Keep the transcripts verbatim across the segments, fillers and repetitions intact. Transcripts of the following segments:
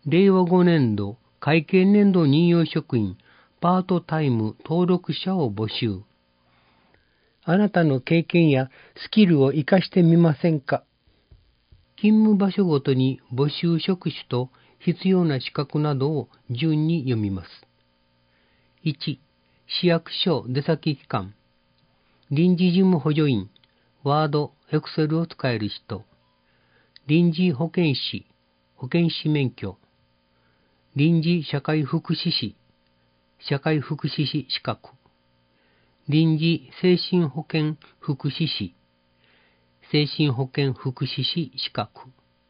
れいわごねんど会計年度任用職員パートタイム登録者を募集。あなたの経験やスキルを活かしてみませんか？勤務場所ごとに募集職種と必要な資格などを順に読みます。いち、市役所出先機関、臨時事務補助員、ワード、エクセルを使える人、臨時保健師、保健師免許、臨時社会福祉士、社会福祉士資格、臨時精神保健福祉士、精神保健福祉士資格。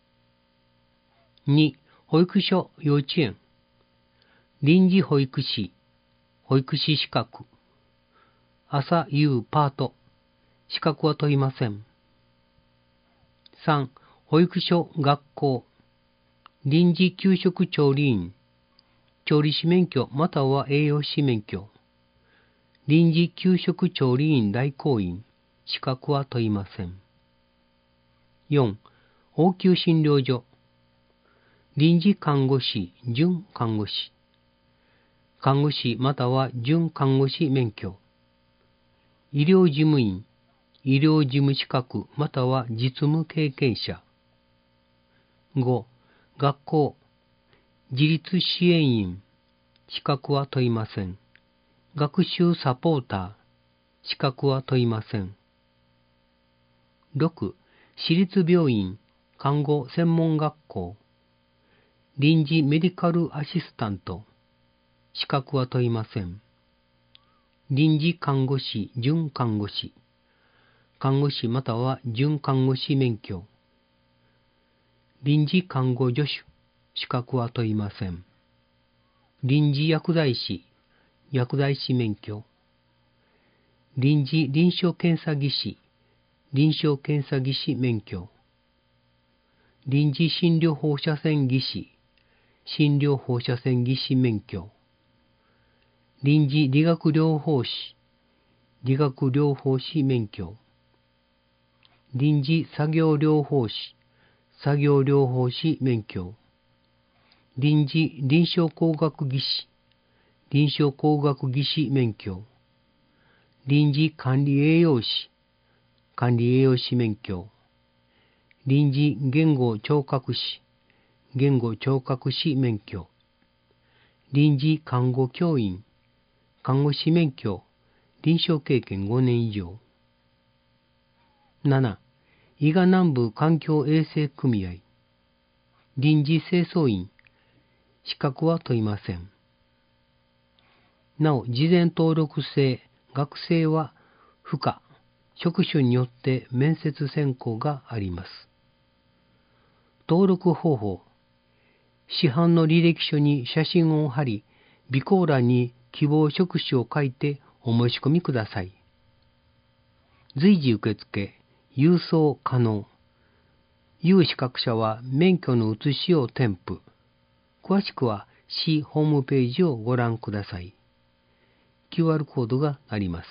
に、保育所、幼稚園、臨時保育士、保育士資格、朝夕パート、資格は問いません。さん、保育所、学校、臨時給食調理員、調理師免許または栄養士免許、臨時給食調理員代行員、資格は問いません。よん、応急診療所、臨時看護師、準看護師、看護師または準看護師免許、医療事務員、医療事務資格または実務経験者。ご、学校、自立支援員、資格は問いません。学習サポーター、資格は問いません。ろく、私立病院、看護専門学校、臨時メディカルアシスタント、資格は問いません。臨時看護師、準看護師、看護師または準看護師免許、臨時看護助手、資格は問いません。臨時薬剤師、薬剤師免許、臨時臨床検査技師、臨床検査技師免許、臨時診療放射線技師、診療放射線技師免許、臨時理学療法士、理学療法士免許、臨時作業療法士、作業療法士免許、臨時臨床工学技師、臨床工学技師免許、臨時管理栄養士、管理栄養士免許、臨時言語聴覚士、言語聴覚士免許、臨時看護教員、看護師免許、臨床経験ごねん以上。なな、伊賀南部環境衛生組合、臨時清掃員、資格は問いません。なお、事前登録制、学生は不可、職種によって面接選考があります。登録方法、市販の履歴書に写真を貼り、備考欄に希望職種を書いてお申し込みください。随時受付、郵送可能。有資格者は免許の写しを添付。詳しくは市ホームページをご覧ください。キューアール コードがあります。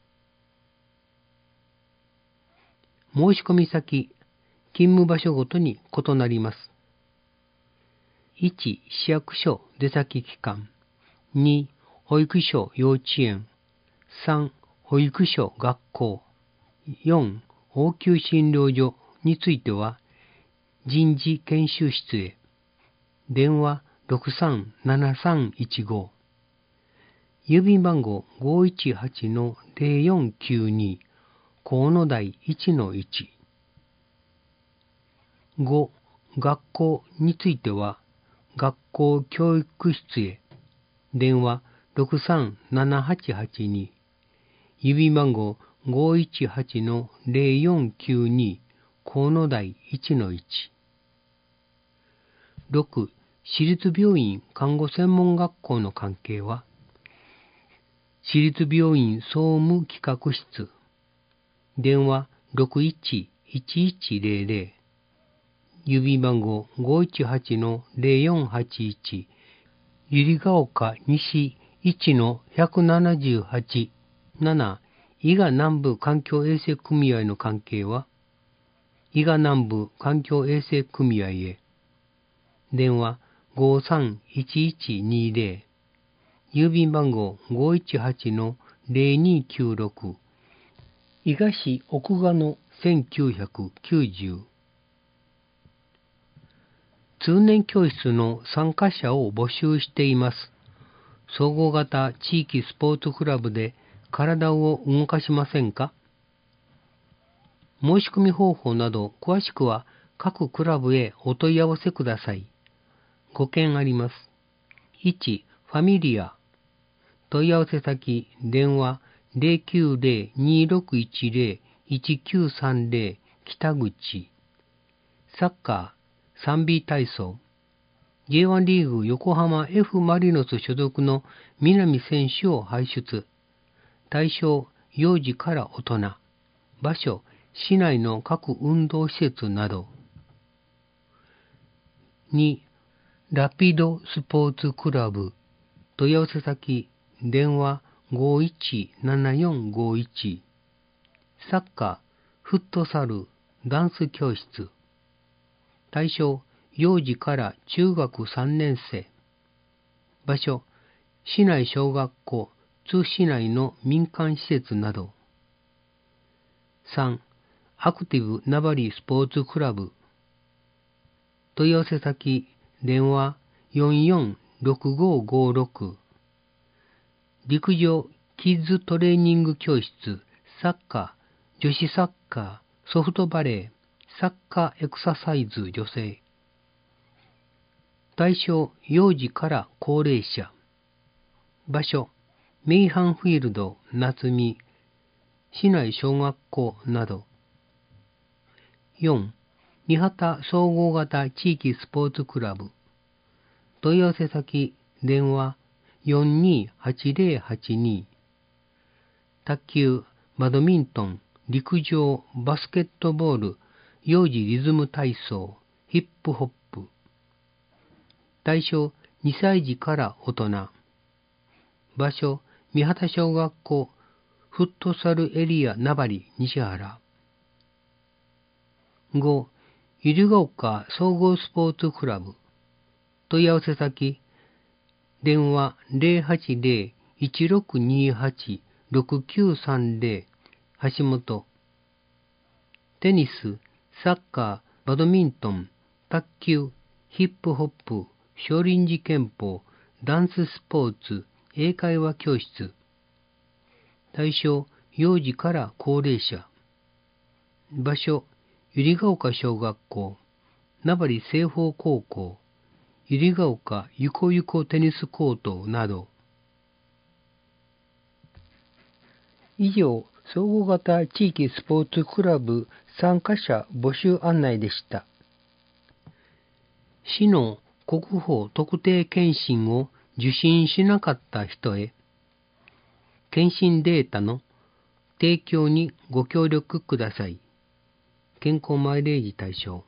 申し込み先、勤務場所ごとに異なります。いち、市役所出先機関。に、保育所幼稚園。さん、保育所学校。よん、応急診療所については、人事研修室へ。電話ろくさんななさんいちご。郵便番号 ごいちはちのぜろよんきゅうに 河野台 いちのいち。ご、学校については、学校教育室へ。電話ろくさんななはちはちに。郵便番号 ごいちはちのぜろよんきゅうに 河野台 いちのいち。ろく、私立病院看護専門学校の関係は、私立病院総務企画室。電話ろくいちいちいちぜろぜろ。郵便番号 ごいちはちのぜろよんはちいち。百合ヶ丘西いちのひゃくななじゅうはち。なな、伊賀南部環境衛生組合の関係は、伊賀南部環境衛生組合へ。電話ごさんいちいちにぜろ、郵便番号 ごいちはちのぜろにきゅうろく、伊賀市奥賀野せんきゅうひゃくきゅうじゅう。通年教室の参加者を募集しています。総合型地域スポーツクラブで体を動かしませんか？申し込み方法など詳しくは各クラブへお問い合わせください。ご件あります。いち. ファミリア。問い合わせ先、電話 ゼロきゅうゼロ にーろくいちゼロ いちきゅうさんゼロ 北口。サッカー、サンビー体操。ジェイワン リーグ横浜 F マリノス所属の南選手を輩出。対象、幼児から大人。場所、市内の各運動施設など。に. ラピドスポーツクラブ。問い合わせ先、電話 ごいちななよんごいち。サッカー、フットサル、ダンス教室。対象、幼児から中学さんねん生。場所、市内小学校、津市内の民間施設など。さん. アクティブナバリスポーツクラブ。問い合わせ先、電話 よんよんろくごごろく。陸上、キッズトレーニング教室、サッカー、女子サッカー、ソフトバレー、サッカーエクササイズ女性。対象、幼児から高齢者。場所、メイハンフィールド、夏見、市内小学校など。よん. 三畑総合型地域スポーツクラブ。問い合わせ先、電話 よんにーはちぜろはちに。卓球、バドミントン、陸上、バスケットボール、幼児リズム体操、ヒップホップ。対象、にさい児から大人。場所、三畑小学校、フットサルエリア名張西原。ご. ゆりが丘総合スポーツクラブ。問い合わせ先、電話 ゼロはちゼロ いちろくにはち ろくきゅうさんゼロ 橋本。テニス、サッカー、バドミントン、卓球、ヒップホップ、少林寺拳法、ダンススポーツ、英会話教室。対象、幼児から高齢者。場所、百合ヶ丘小学校、名張西方高校、百合ヶ丘ゆこゆこテニスコートなど。以上、総合型地域スポーツクラブ参加者募集案内でした。市の国保特定健診を受診しなかった人へ、健診データの提供にご協力ください。健康マイレージ対象。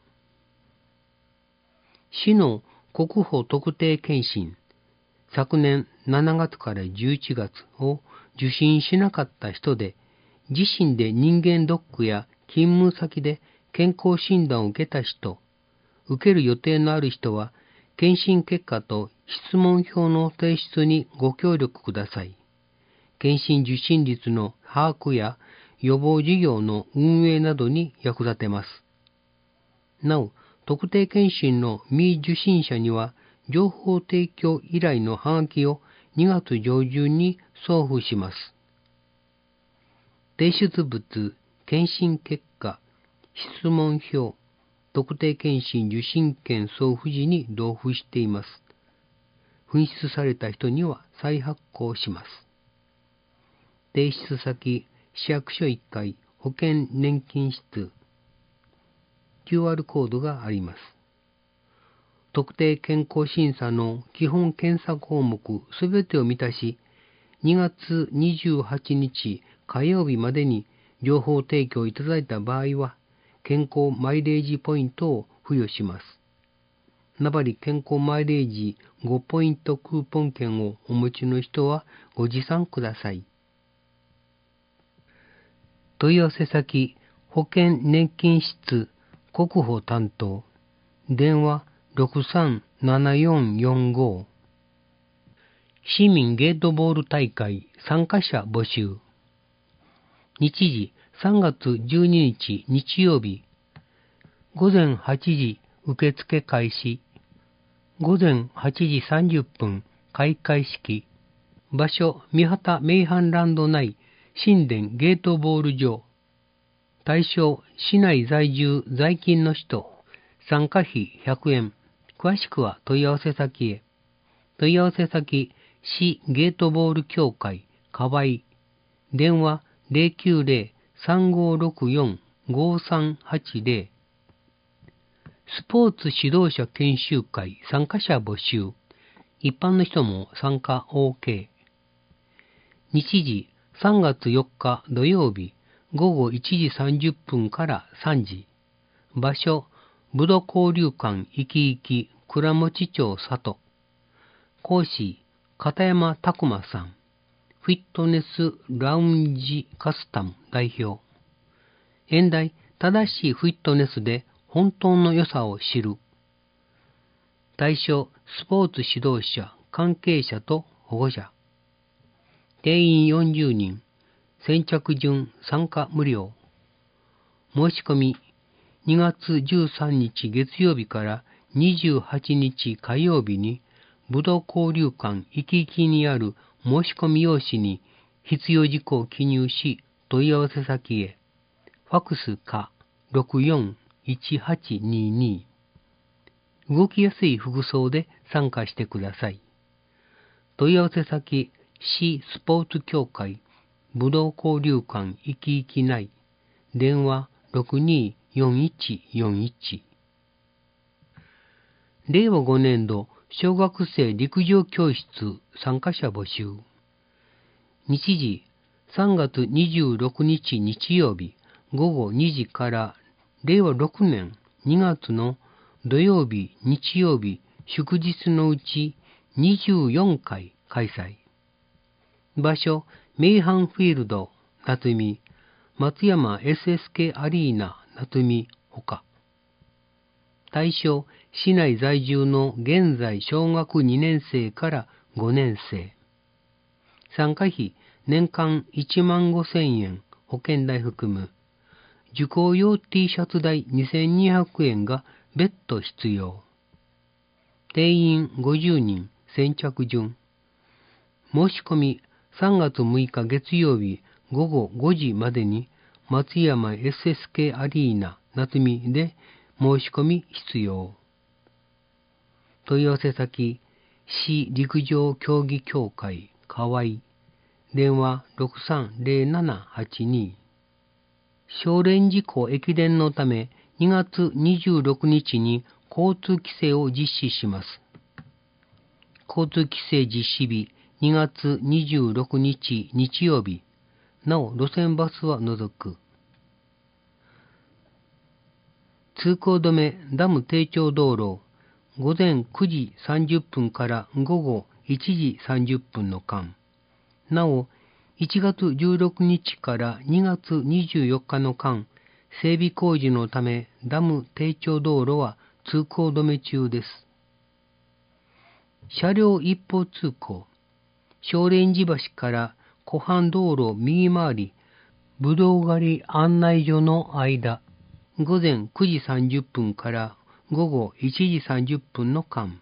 市の国保特定健診、昨年しちがつからじゅういちがつを受診しなかった人で、自身で人間ドックや勤務先で健康診断を受けた人、受ける予定のある人は、健診結果と質問票の提出にご協力ください。健診受診率の把握や予防事業の運営などに役立てます。なお、特定健診の未受診者には、情報提供依頼のハガキをにがつ上旬に送付します。提出物、健診結果、質問票、特定健診受診券送付時に同封しています。紛失された人には再発行します。提出先、市役所いっかい、保険年金室、キューアール コードがあります。特定健康審査の基本検査項目すべてを満たし、にがつにじゅうはちにち火曜日までに情報提供いただいた場合は、健康マイレージポイントを付与します。名張健康マイレージごポイントクーポン券をお持ちの人はご持参ください。問い合わせ先、保険年金室国保担当、電話 ろくさんななよんよんご。市民ゲートボール大会参加者募集。日時さんがつじゅうににち日曜日。午前はちじ受付開始。午前はちじさんじゅっぷん開会式。場所三畑名阪ランド内新田ゲートボール場。対象市内在住在勤の人。参加費ひゃくえん。詳しくは問い合わせ先へ。問い合わせ先市ゲートボール協会河合。電話 ゼロきゅうゼロ さんごろくよん ごさんはちゼロ。スポーツ指導者研修会参加者募集。一般の人も参加 オーケー。日時さんがつよっか土曜日ごごいちじさんじゅっぷんからさんじ。場所武道交流館いきいき倉持町里。講師片山拓馬さん。フィットネスラウンジカスタム代表。演題正しいフィットネスで本当の良さを知る。対象スポーツ指導者関係者と保護者。定員よんじゅうにん。先着順参加無料。申し込みにがつじゅうさんにち月曜日からにじゅうはちにち火曜日に武道交流館いきいきにある申し込み用紙に必要事項を記入し問い合わせ先へ。ファクスかろくよんいちはちにに。動きやすい服装で参加してください。問い合わせ先市スポーツ協会武道交流館いきいき内。電話ろくによんいちよんいち。れいわごねんど小学生陸上教室参加者募集。日時さんがつにじゅうろくにち日曜日ごごにじかられいわろくねんにがつの土曜日日曜日祝日のうちにじゅうよんかい開催。場所名阪フィールド夏見松山 エスエスケー アリーナ夏見ほか。対象市内在住の現在小学にねんせいからごねんせい。参加費年間いちまんごせんえん保険代含む。受講用 T シャツ代にせんにひゃくえんが別途必要。定員ごじゅうにん先着順。申し込みさんがつむいか月曜日ごごごじまでに松山 エスエスケー アリーナ夏見で申し込み必要。問い合わせ先市陸上競技協会河合。電話ろくさんゼロななはちに。少年事故駅伝のためにがつにじゅうろくにちに交通規制を実施します。交通規制実施日にがつにじゅうろくにち日曜日。なお路線バスは除く。通行止めダム低調道路ごぜんくじさんじゅっぷんからごごいちじさんじゅっぷんの間。なおいちがつじゅうろくにちからにがつにじゅうよっかの間、整備工事のためダム低調道路は通行止め中です。車両一方通行、少林寺橋から湖畔道路右回り、ぶどう狩り案内所の間、ごぜんくじさんじゅっぷんからごごいちじさんじゅっぷんの間。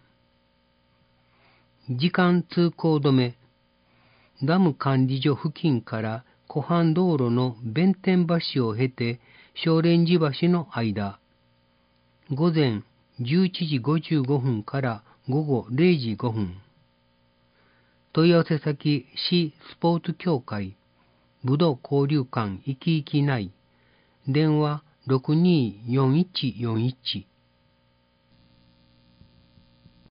時間通行止め、ダム管理所付近から湖畔道路の弁天橋を経て少林寺橋の間、ごぜんじゅういちじごじゅうごふんからごごれいじごふん。問い合わせ先市スポーツ協会武道交流館いきいき内。電話ろくによんいちよんいち。